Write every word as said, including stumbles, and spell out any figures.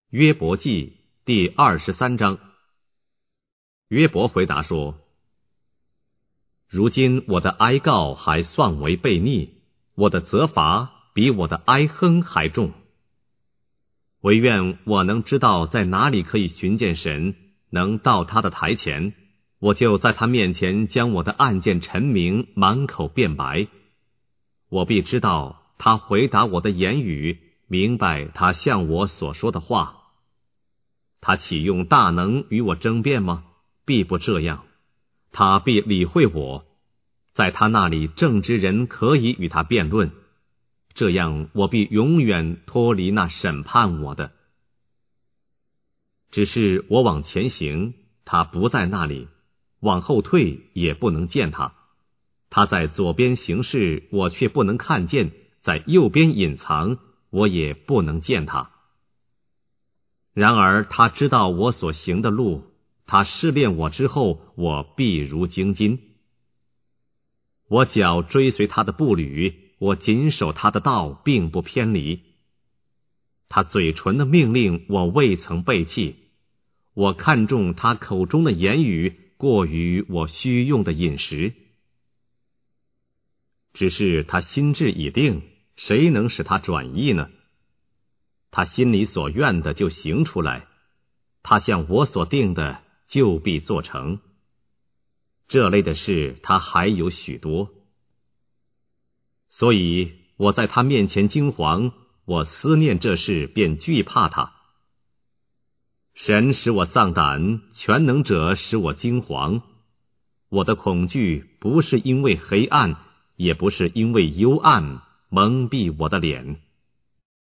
约伯记第二十三章。约伯回答说：如今我的哀告还算为悖逆，我的责罚比我的哀哼还重。唯愿我能知道在哪里可以寻见神，能到他的台前，我就在他面前将我的案件陈明，满口辩白。我必知道他回答我的言语，明白他向我所说的话。他岂用大能与我争辩吗？必不这样。他必理会我，在他那里正直人可以与他辩论，这样我必永远脱离那审判我的。只是我往前行，他不在那里；往后退，也不能见他。他在左边行事，我却不能看见；在右边隐藏，我也不能见他。然而他知道我所行的路，他试炼我之后，我必如精金。我脚追随他的步履，我谨守他的道，并不偏离。他嘴唇的命令，我未曾背弃。我看重他口中的言语，过于我需用的饮食。只是他心志已定，谁能使他转意呢？他心里所愿的就行出来，他向我所定的就必做成。这类的事他还有许多，所以我在他面前惊惶，我思念这事便惧怕他。神使我丧胆，全能者使我惊惶。我的恐惧不是因为黑暗，也不是因为幽暗蒙蔽我的脸。